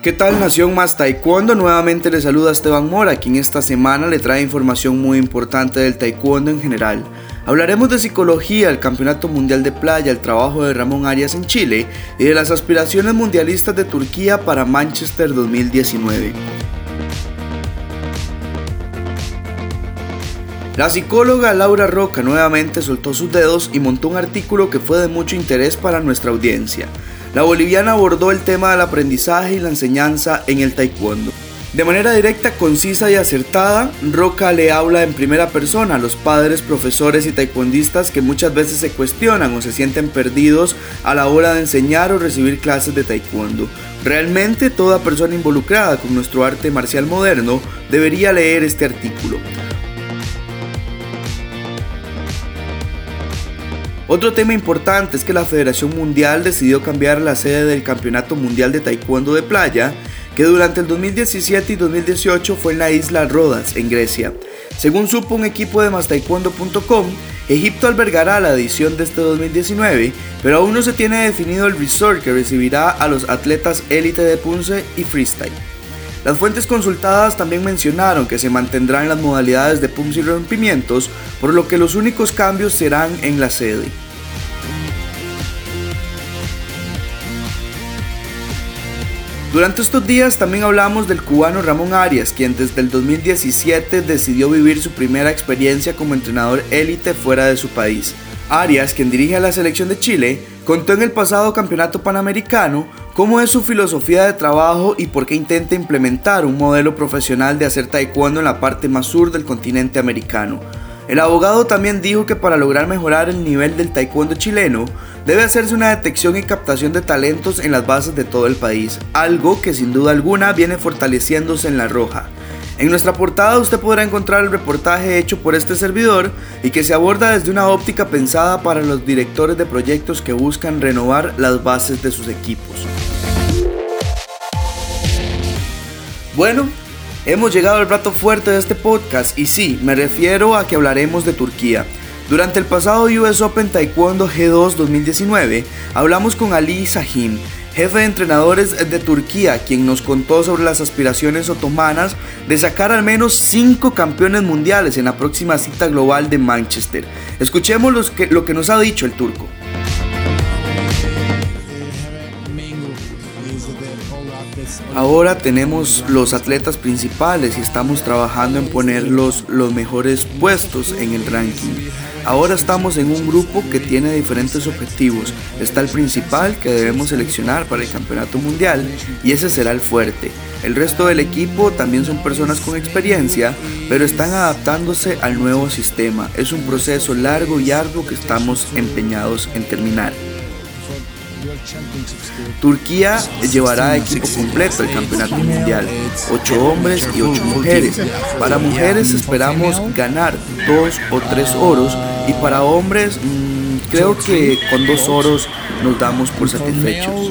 ¿Qué tal, Nación Más Taekwondo? Nuevamente les saluda Esteban Mora, quien esta semana le trae información muy importante del taekwondo en general. Hablaremos de psicología, el Campeonato Mundial de Playa, el trabajo de Ramón Arias en Chile y de las aspiraciones mundialistas de Turquía para Manchester 2019. La psicóloga Laura Roca nuevamente soltó sus dedos y montó un artículo que fue de mucho interés para nuestra audiencia. La boliviana abordó el tema del aprendizaje y la enseñanza en el taekwondo. De manera directa, concisa y acertada, Roca le habla en primera persona a los padres, profesores y taekwondistas que muchas veces se cuestionan o se sienten perdidos a la hora de enseñar o recibir clases de taekwondo. Realmente toda persona involucrada con nuestro arte marcial moderno debería leer este artículo. Otro tema importante es que la Federación Mundial decidió cambiar la sede del Campeonato Mundial de Taekwondo de Playa, que durante el 2017 y 2018 fue en la isla Rodas, en Grecia. Según supo un equipo de mastaekwondo.com, Egipto albergará la edición de este 2019, pero aún no se tiene definido el resort que recibirá a los atletas élite de Punce y freestyle. Las fuentes consultadas también mencionaron que se mantendrán las modalidades de puntos y rompimientos, por lo que los únicos cambios serán en la sede. Durante estos días también hablamos del cubano Ramón Arias, quien desde el 2017 decidió vivir su primera experiencia como entrenador élite fuera de su país. Arias, quien dirige a la selección de Chile, contó en el pasado campeonato panamericano cómo es su filosofía de trabajo y por qué intenta implementar un modelo profesional de hacer taekwondo en la parte más sur del continente americano. El abogado también dijo que para lograr mejorar el nivel del taekwondo chileno, debe hacerse una detección y captación de talentos en las bases de todo el país, algo que sin duda alguna viene fortaleciéndose en La Roja. En nuestra portada usted podrá encontrar el reportaje hecho por este servidor y que se aborda desde una óptica pensada para los directores de proyectos que buscan renovar las bases de sus equipos. Bueno, hemos llegado al plato fuerte de este podcast y sí, me refiero a que hablaremos de Turquía. Durante el pasado US Open Taekwondo G2 2019, hablamos con Ali Sahim, jefe de entrenadores de Turquía, quien nos contó sobre las aspiraciones otomanas de sacar al menos 5 campeones mundiales en la próxima cita global de Manchester. Escuchemos lo que nos ha dicho el turco. Ahora tenemos los atletas principales y estamos trabajando en ponerlos los mejores puestos en el ranking. Ahora estamos en un grupo que tiene diferentes objetivos. Está el principal que debemos seleccionar para el campeonato mundial y ese será el fuerte. El resto del equipo también son personas con experiencia, pero están adaptándose al nuevo sistema. Es un proceso largo y arduo que estamos empeñados en terminar. Turquía llevará equipo completo al campeonato mundial, 8 hombres y 8 mujeres. Para mujeres esperamos ganar 2 o 3 oros y para hombres creo que con 2 oros nos damos por satisfechos.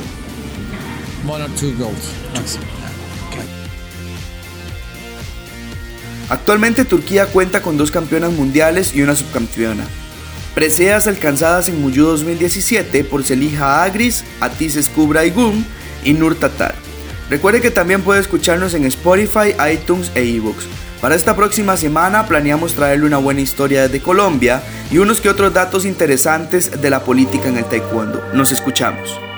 Actualmente Turquía cuenta con 2 campeonas mundiales y una subcampeona. Preseas alcanzadas en Muyu 2017 por Zeliha Agris, Atis Escubra-Igun y Nur Tatar. Recuerde que también puede escucharnos en Spotify, iTunes e iVoox. Para esta próxima semana planeamos traerle una buena historia desde Colombia y unos que otros datos interesantes de la política en el taekwondo. Nos escuchamos.